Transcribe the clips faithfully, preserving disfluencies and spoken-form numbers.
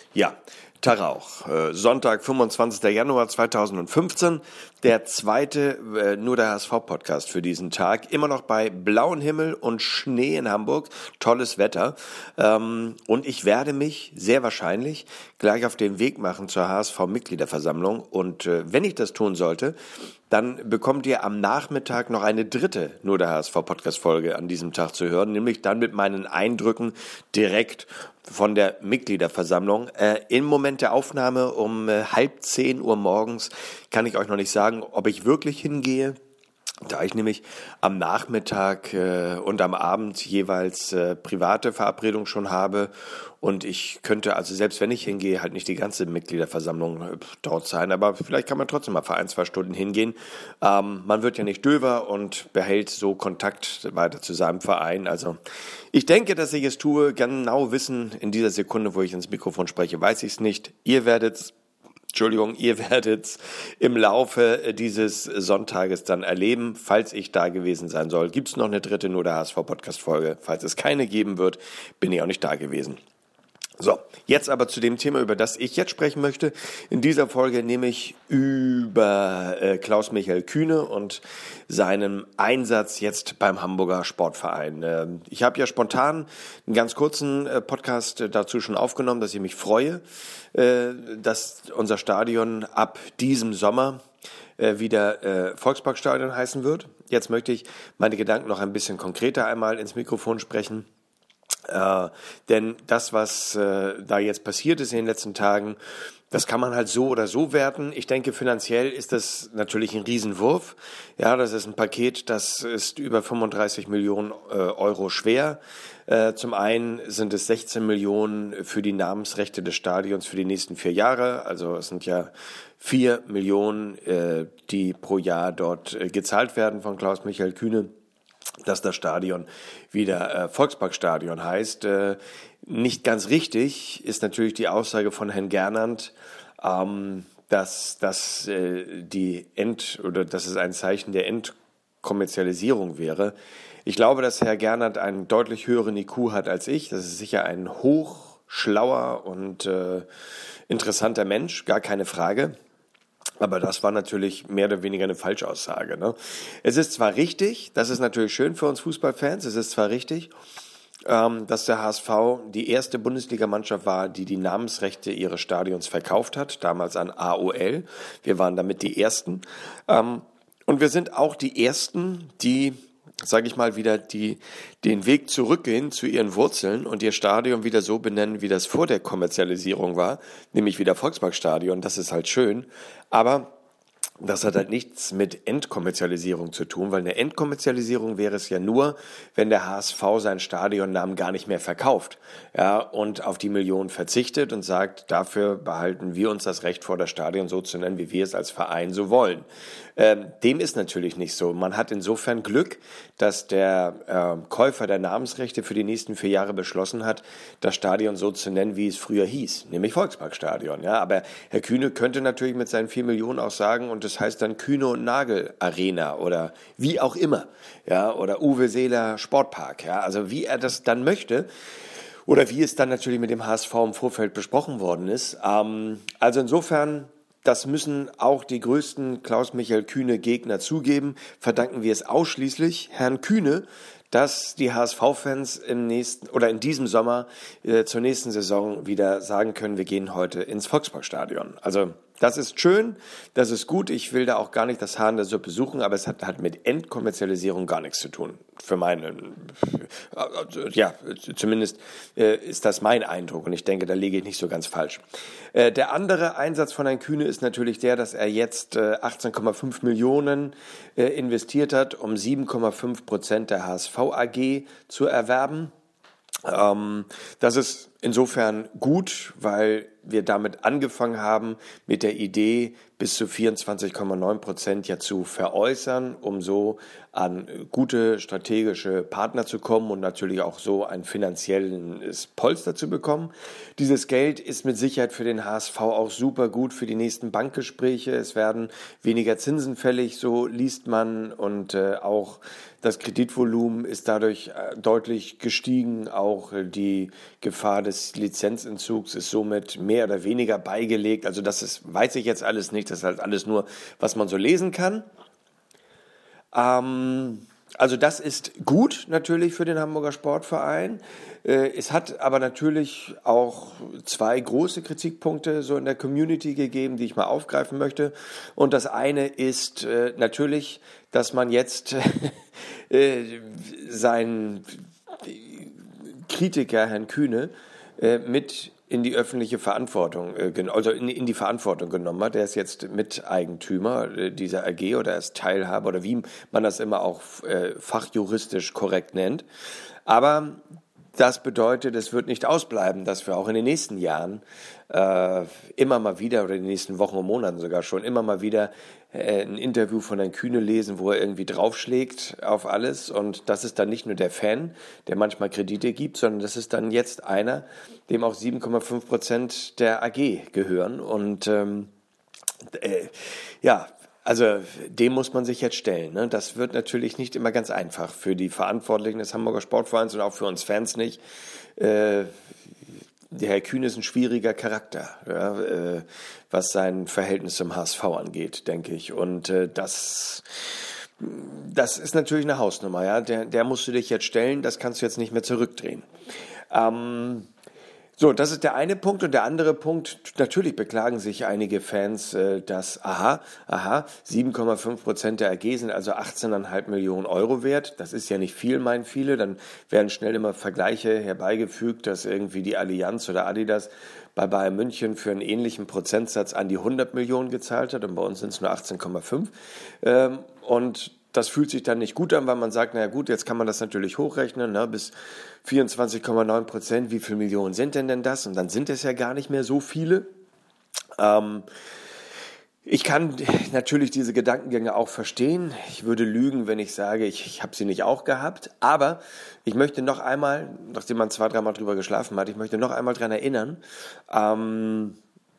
Ja, Tag auch. Äh, Sonntag, fünfundzwanzigster Januar zweitausendfünfzehn, der zweite äh, Nur der H S V-Podcast für diesen Tag. Immer noch bei blauem Himmel und Schnee in Hamburg. Tolles Wetter. Ähm, und ich werde mich sehr wahrscheinlich gleich auf den Weg machen zur H S V-Mitgliederversammlung. Und äh, wenn ich das tun sollte, dann bekommt ihr am Nachmittag noch eine dritte Nur der H S V-Podcast-Folge an diesem Tag zu hören, nämlich dann mit meinen Eindrücken direkt von der Mitgliederversammlung. Äh, Im Moment der Aufnahme um äh, halb zehn Uhr morgens kann ich euch noch nicht sagen, ob ich wirklich hingehe, da ich nämlich am Nachmittag äh, und am Abend jeweils äh, private Verabredungen schon habe und ich könnte also selbst wenn ich hingehe halt nicht die ganze Mitgliederversammlung äh, dort sein, aber vielleicht kann man trotzdem mal für ein, zwei Stunden hingehen. Ähm, man wird ja nicht döver und behält so Kontakt weiter zu seinem Verein. Also ich denke, dass ich es tue, genau wissen in dieser Sekunde, wo ich ins Mikrofon spreche, weiß ich es nicht. Ihr werdet's Entschuldigung, ihr werdet im Laufe dieses Sonntages dann erleben, falls ich da gewesen sein soll. Gibt es noch eine dritte Nur der H S V-Podcast-Folge? Falls es keine geben wird, bin ich auch nicht da gewesen. So, jetzt aber zu dem Thema, über das ich jetzt sprechen möchte. In dieser Folge nehme ich über äh, Klaus-Michael Kühne und seinen Einsatz jetzt beim Hamburger Sportverein. Äh, ich habe ja spontan einen ganz kurzen äh, Podcast äh, dazu schon aufgenommen, dass ich mich freue, äh, dass unser Stadion ab diesem Sommer äh, wieder äh, Volksparkstadion heißen wird. Jetzt möchte ich meine Gedanken noch ein bisschen konkreter einmal ins Mikrofon sprechen. Äh, denn das, was äh, da jetzt passiert ist in den letzten Tagen, das kann man halt so oder so werten. Ich denke, finanziell ist das natürlich ein Riesenwurf. Ja, das ist ein Paket, das ist über fünfunddreißig Millionen äh, Euro schwer. Äh, zum einen sind es sechzehn Millionen für die Namensrechte des Stadions für die nächsten vier Jahre. Also es sind ja vier Millionen, äh, die pro Jahr dort äh, gezahlt werden von Klaus-Michael Kühne, dass das Stadion wieder äh, Volksparkstadion heißt. Äh, nicht ganz richtig ist natürlich die Aussage von Herrn Gernandt, ähm, dass das äh, die End oder dass es ein Zeichen der Entkommerzialisierung wäre. Ich glaube, dass Herr Gernandt einen deutlich höheren I Q hat als ich. Das ist sicher ein hochschlauer und äh, interessanter Mensch, gar keine Frage. Aber das war natürlich mehr oder weniger eine Falschaussage, ne? Es ist zwar richtig, das ist natürlich schön für uns Fußballfans, es ist zwar richtig, ähm, dass der H S V die erste Bundesligamannschaft war, die die Namensrechte ihres Stadions verkauft hat, damals an A O L. Wir waren damit die Ersten. Ähm, und wir sind auch die Ersten, die, sage ich mal, wieder die den Weg zurückgehen zu ihren Wurzeln und ihr Stadion wieder so benennen, wie das vor der Kommerzialisierung war, nämlich wieder Volksparkstadion. Das ist halt schön, aber das hat halt nichts mit Entkommerzialisierung zu tun, weil eine Entkommerzialisierung wäre es ja nur, wenn der H S V seinen Stadionnamen gar nicht mehr verkauft, ja, und auf die Millionen verzichtet und sagt, dafür behalten wir uns das Recht vor, das Stadion so zu nennen, wie wir es als Verein so wollen. Ähm, dem ist natürlich nicht so. Man hat insofern Glück, dass der äh, Käufer der Namensrechte für die nächsten vier Jahre beschlossen hat, das Stadion so zu nennen, wie es früher hieß, nämlich Volksparkstadion. Ja, aber Herr Kühne könnte natürlich mit seinen vier Millionen auch sagen, und das heißt dann Kühne und Nagel Arena oder wie auch immer, ja, oder Uwe Seeler Sportpark, ja, also wie er das dann möchte. Oder wie es dann natürlich mit dem H S V im Vorfeld besprochen worden ist. Ähm, also insofern, das müssen auch die größten Klaus-Michael Kühne-Gegner zugeben, verdanken wir es ausschließlich Herrn Kühne, dass die H S V-Fans im nächsten oder in diesem Sommer äh, zur nächsten Saison wieder sagen können, wir gehen heute ins Volksparkstadion. Also das ist schön, das ist gut. Ich will da auch gar nicht das Haar in der Suppe suchen, aber es hat, hat mit Entkommerzialisierung gar nichts zu tun. Für meinen, äh, ja, zumindest äh, ist das mein Eindruck und ich denke, da liege ich nicht so ganz falsch. Äh, der andere Einsatz von Herrn Kühne ist natürlich der, dass er jetzt äh, achtzehn Komma fünf Millionen äh, investiert hat, um sieben Komma fünf Prozent der H S V A G zu erwerben. Ähm, das ist insofern gut, weil wir damit angefangen haben, mit der Idee, bis zu vierundzwanzig Komma neun Prozent ja zu veräußern, um so an gute strategische Partner zu kommen und natürlich auch so ein finanzielles Polster zu bekommen. Dieses Geld ist mit Sicherheit für den H S V auch super gut für die nächsten Bankgespräche. Es werden weniger Zinsen fällig, so liest man, und äh, auch das Kreditvolumen ist dadurch äh, deutlich gestiegen. Auch äh, die Gefahr des Lizenzentzugs ist somit mehr oder weniger beigelegt. Also das ist, weiß ich jetzt alles nicht, das ist halt alles nur, was man so lesen kann. Ähm, also das ist gut natürlich für den Hamburger Sportverein. Äh, es hat aber natürlich auch zwei große Kritikpunkte so in der Community gegeben, die ich mal aufgreifen möchte. Und das eine ist äh, natürlich, dass man jetzt äh, seinen Kritiker, Herrn Kühne, äh, mit in die öffentliche Verantwortung, also in, in die Verantwortung genommen hat. Der ist jetzt Miteigentümer dieser A G oder er ist Teilhaber oder wie man das immer auch äh, fachjuristisch korrekt nennt. Aber das bedeutet, es wird nicht ausbleiben, dass wir auch in den nächsten Jahren äh, immer mal wieder oder in den nächsten Wochen und Monaten sogar schon immer mal wieder äh, ein Interview von Herrn Kühne lesen, wo er irgendwie draufschlägt auf alles. Und das ist dann nicht nur der Fan, der manchmal Kredite gibt, sondern das ist dann jetzt einer, dem auch sieben Komma fünf Prozent der A G gehören. Und ähm, äh, ja, also dem muss man sich jetzt stellen. Ne? Das wird natürlich nicht immer ganz einfach für die Verantwortlichen des Hamburger Sportvereins und auch für uns Fans nicht. Äh, der Herr Kühne ist ein schwieriger Charakter, ja, äh, was sein Verhältnis zum H S V angeht, denke ich. Und äh, das, das ist natürlich eine Hausnummer. Ja? Der, der musst du dich jetzt stellen, das kannst du jetzt nicht mehr zurückdrehen. Ähm, So, das ist der eine Punkt. Und der andere Punkt, natürlich beklagen sich einige Fans, dass, aha, aha, sieben Komma fünf Prozent der A G sind also achtzehn Komma fünf Millionen Euro wert. Das ist ja nicht viel, meinen viele. Dann werden schnell immer Vergleiche herbeigefügt, dass irgendwie die Allianz oder Adidas bei Bayern München für einen ähnlichen Prozentsatz an die hundert Millionen gezahlt hat. Und bei uns sind es nur achtzehn Komma fünf. Und das fühlt sich dann nicht gut an, weil man sagt, naja gut, jetzt kann man das natürlich hochrechnen, ne, bis vierundzwanzig Komma neun Prozent, wie viele Millionen sind denn denn das? Und dann sind es ja gar nicht mehr so viele. Ähm, ich kann natürlich diese Gedankengänge auch verstehen. Ich würde lügen, wenn ich sage, ich, ich habe sie nicht auch gehabt. Aber ich möchte noch einmal, nachdem man zwei, dreimal drüber geschlafen hat, ich möchte noch einmal dran erinnern, ähm,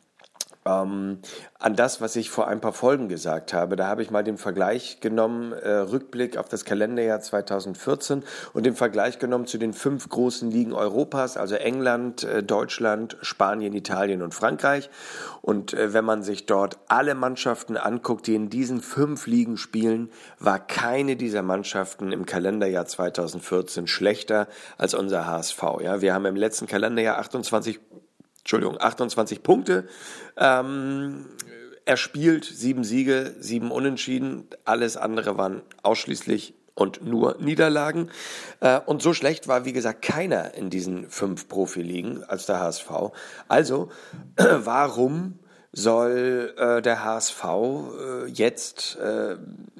Ähm, an das, was ich vor ein paar Folgen gesagt habe. Da habe ich mal den Vergleich genommen, äh, Rückblick auf das Kalenderjahr zweitausendvierzehn und den Vergleich genommen zu den fünf großen Ligen Europas, also England, äh, Deutschland, Spanien, Italien und Frankreich. Und äh, wenn man sich dort alle Mannschaften anguckt, die in diesen fünf Ligen spielen, war keine dieser Mannschaften im Kalenderjahr zweitausendvierzehn schlechter als unser H S V. Ja, wir haben im letzten Kalenderjahr achtundzwanzig Entschuldigung, achtundzwanzig Punkte ähm, erspielt, sieben Siege, sieben Unentschieden. Alles andere waren ausschließlich und nur Niederlagen. Äh, und so schlecht war, wie gesagt, keiner in diesen fünf Profiligen als der H S V. Also, äh, warum soll äh, der H S V äh, jetzt äh,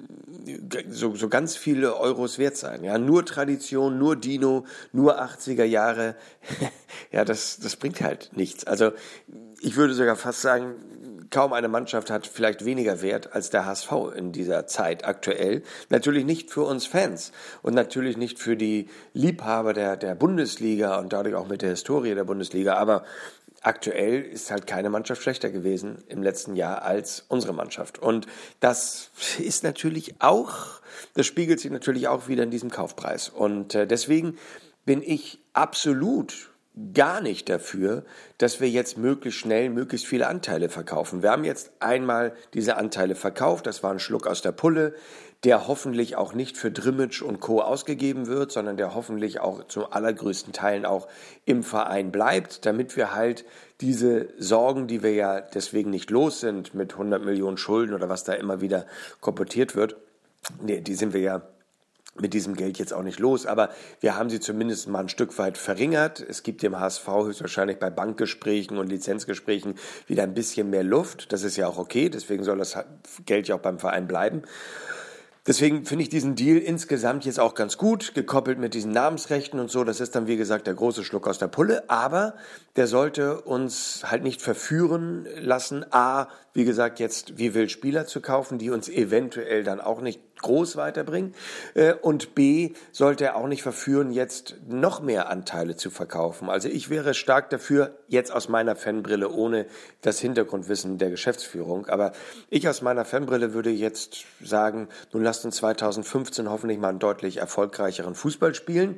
so, so ganz viele Euros wert sein? Ja, nur Tradition, nur Dino, nur achtziger Jahre. Ja, das, das bringt halt nichts. Also ich würde sogar fast sagen, kaum eine Mannschaft hat vielleicht weniger Wert als der H S V in dieser Zeit aktuell. Natürlich nicht für uns Fans und natürlich nicht für die Liebhaber der, der Bundesliga und dadurch auch mit der Historie der Bundesliga, aber aktuell ist halt keine Mannschaft schlechter gewesen im letzten Jahr als unsere Mannschaft. Und das ist natürlich auch, das spiegelt sich natürlich auch wieder in diesem Kaufpreis. Und äh, deswegen bin ich absolut gar nicht dafür, dass wir jetzt möglichst schnell möglichst viele Anteile verkaufen. Wir haben jetzt einmal diese Anteile verkauft, das war ein Schluck aus der Pulle, der hoffentlich auch nicht für Drimmitsch und Co. ausgegeben wird, sondern der hoffentlich auch zum allergrößten Teilen auch im Verein bleibt, damit wir halt diese Sorgen, die wir ja deswegen nicht los sind mit hundert Millionen Schulden oder was da immer wieder kolportiert wird, nee, die sind wir ja mit diesem Geld jetzt auch nicht los, aber wir haben sie zumindest mal ein Stück weit verringert. Es gibt dem H S V höchstwahrscheinlich bei Bankgesprächen und Lizenzgesprächen wieder ein bisschen mehr Luft. Das ist ja auch okay, deswegen soll das Geld ja auch beim Verein bleiben. Deswegen finde ich diesen Deal insgesamt jetzt auch ganz gut, gekoppelt mit diesen Namensrechten und so. Das ist dann, wie gesagt, der große Schluck aus der Pulle. Aber der sollte uns halt nicht verführen lassen, A, wie gesagt, jetzt wie wild Spieler zu kaufen, die uns eventuell dann auch nicht groß weiterbringen. Und B, sollte er auch nicht verführen, jetzt noch mehr Anteile zu verkaufen. Also ich wäre stark dafür, jetzt aus meiner Fanbrille, ohne das Hintergrundwissen der Geschäftsführung. Aber ich aus meiner Fanbrille würde jetzt sagen, nun lasst uns zweitausendfünfzehn hoffentlich mal einen deutlich erfolgreicheren Fußball spielen.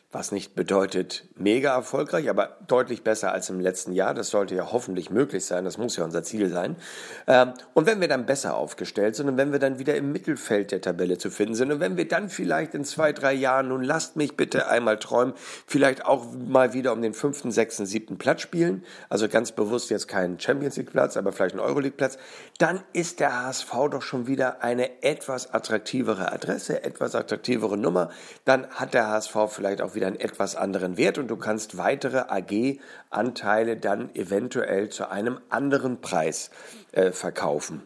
was nicht bedeutet mega erfolgreich, aber deutlich besser als im letzten Jahr. Das sollte ja hoffentlich möglich sein, das muss ja unser Ziel sein. Und wenn wir dann besser aufgestellt sind und wenn wir dann wieder im Mittelfeld der Tabelle zu finden sind und wenn wir dann vielleicht in zwei, drei Jahren, nun lasst mich bitte einmal träumen, vielleicht auch mal wieder um den fünften, sechsten, siebten Platz spielen, also ganz bewusst jetzt keinen Champions-League-Platz, aber vielleicht einen Euroleague-Platz, dann ist der H S V doch schon wieder eine etwas attraktivere Adresse, etwas attraktivere Nummer. Dann hat der H S V vielleicht auch wieder einen etwas anderen Wert und du kannst weitere A G-Anteile dann eventuell zu einem anderen Preis äh, verkaufen.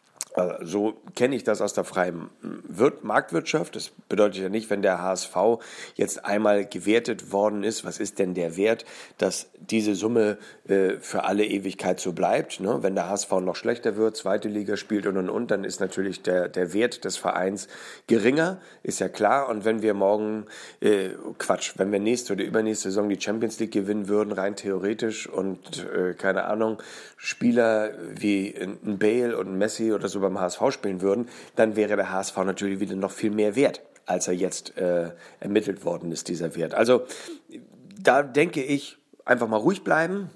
So kenne ich das aus der freien Marktwirtschaft. Das bedeutet ja nicht, wenn der H S V jetzt einmal gewertet worden ist, was ist denn der Wert, dass diese Summe äh, für alle Ewigkeit so bleibt. Ne? Wenn der H S V noch schlechter wird, zweite Liga spielt und und und, dann ist natürlich der, der Wert des Vereins geringer, ist ja klar. Und wenn wir morgen, äh, Quatsch, wenn wir nächste oder übernächste Saison die Champions League gewinnen würden, rein theoretisch und äh, keine Ahnung, Spieler wie ein Bale und ein Messi oder so beim H S V spielen würden, dann wäre der H S V natürlich wieder noch viel mehr wert, als er jetzt äh, ermittelt worden ist, dieser Wert. Also da denke ich, einfach mal ruhig bleiben.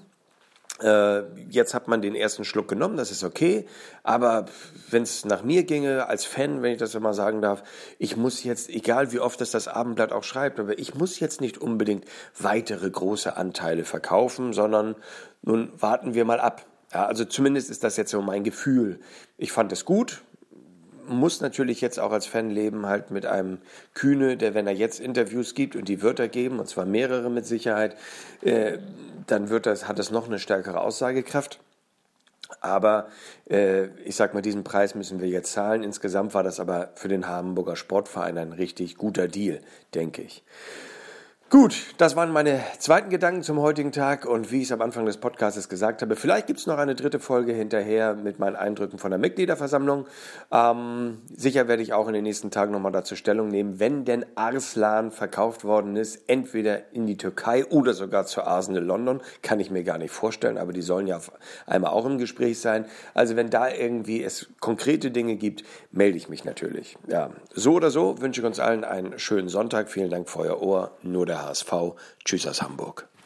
Äh, jetzt hat man den ersten Schluck genommen, das ist okay, aber wenn es nach mir ginge, als Fan, wenn ich das mal sagen darf, ich muss jetzt, egal wie oft das das Abendblatt auch schreibt, aber ich muss jetzt nicht unbedingt weitere große Anteile verkaufen, sondern nun warten wir mal ab. Ja, also zumindest ist das jetzt so mein Gefühl. Ich fand es gut, muss natürlich jetzt auch als Fan leben, halt mit einem Kühne, der, wenn er jetzt Interviews gibt und die wird er geben, und zwar mehrere mit Sicherheit, äh, dann wird das, hat das noch eine stärkere Aussagekraft. Aber äh, ich sag mal, diesen Preis müssen wir jetzt zahlen. Insgesamt war das aber für den Hamburger Sportverein ein richtig guter Deal, denke ich. Gut, das waren meine zweiten Gedanken zum heutigen Tag und wie ich es am Anfang des Podcasts gesagt habe, vielleicht gibt es noch eine dritte Folge hinterher mit meinen Eindrücken von der Mitgliederversammlung. Ähm, sicher werde ich auch in den nächsten Tagen nochmal dazu Stellung nehmen, wenn denn Arslan verkauft worden ist, entweder in die Türkei oder sogar zu Arsenal London, kann ich mir gar nicht vorstellen, aber die sollen ja einmal auch im Gespräch sein. Also wenn da irgendwie es konkrete Dinge gibt, melde ich mich natürlich. Ja, so oder so wünsche ich uns allen einen schönen Sonntag. Vielen Dank für euer Ohr. Nur der H S V. Tschüss aus Hamburg.